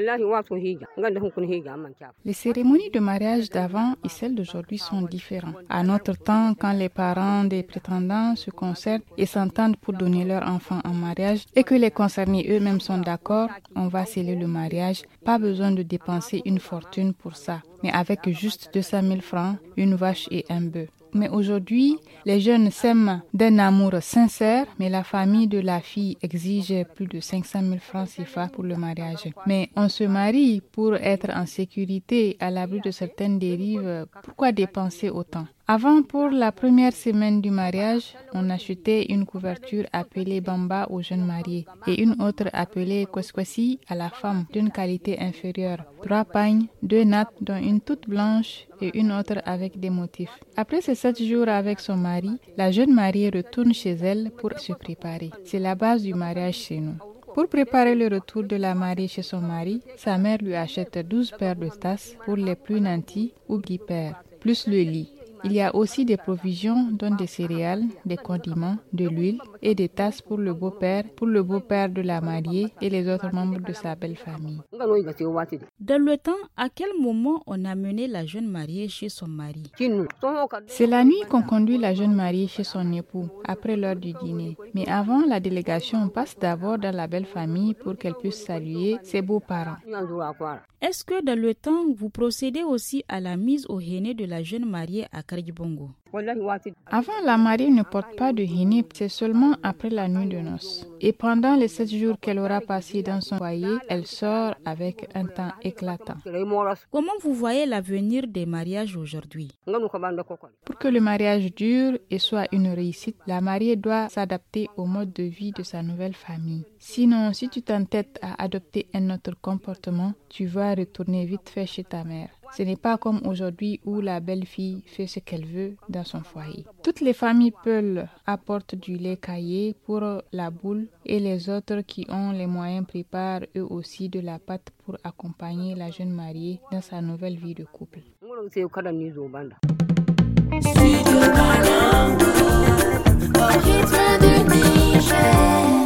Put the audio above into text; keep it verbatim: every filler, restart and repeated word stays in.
Les cérémonies de mariage d'avant et celles d'aujourd'hui sont différentes. À notre temps, quand les parents des prétendants se concertent et s'entendent pour donner leur enfant en mariage et que les concernés eux-mêmes sont d'accord, on va sceller le mariage. Pas besoin de dépenser une fortune pour ça, mais avec juste deux cent mille francs, une vache et un bœuf. Mais aujourd'hui, les jeunes s'aiment d'un amour sincère, mais la famille de la fille exige plus de cinq cent mille francs C F A pour le mariage. Mais on se marie pour être en sécurité à l'abri de certaines dérives. Pourquoi dépenser autant? Avant, pour la première semaine du mariage, on achetait une couverture appelée bamba aux jeunes mariés et une autre appelée kwaskwasi à la femme d'une qualité inférieure. Trois pagnes, deux nattes dont une toute blanche et une autre avec des motifs. Après ces sept jours avec son mari, la jeune mariée retourne chez elle pour se préparer. C'est la base du mariage chez nous. Pour préparer le retour de la mariée chez son mari, sa mère lui achète douze paires de tasses pour les plus nantis ou dix paires, plus le lit. Il y a aussi des provisions, dont des céréales, des condiments, de l'huile et des tasses pour le beau-père, pour le beau-père de la mariée et les autres membres de sa belle famille. Dans le temps, à quel moment on a mené la jeune mariée chez son mari? C'est la nuit qu'on conduit la jeune mariée chez son époux, après l'heure du dîner. Mais avant, la délégation passe d'abord dans la belle famille pour qu'elle puisse saluer ses beaux-parents. Est-ce que dans le temps, vous procédez aussi à la mise au henné de la jeune mariée à Karibongo? Avant, la mariée ne porte pas de henné, c'est seulement après la nuit de noces. Et pendant les sept jours qu'elle aura passé dans son foyer, elle sort avec un temps éclatant. Comment vous voyez l'avenir des mariages aujourd'hui? Pour que le mariage dure et soit une réussite, la mariée doit s'adapter au mode de vie de sa nouvelle famille. Sinon, si tu t'entêtes à adopter un autre comportement, tu vas retourner vite fait chez ta mère. Ce n'est pas comme aujourd'hui où la belle-fille fait ce qu'elle veut dans son foyer. Toutes les familles Peul apportent du lait caillé pour la boule et les autres qui ont les moyens préparent eux aussi de la pâte pour accompagner la jeune mariée dans sa nouvelle vie de couple. Studio Kalangu, au rythme du Niger.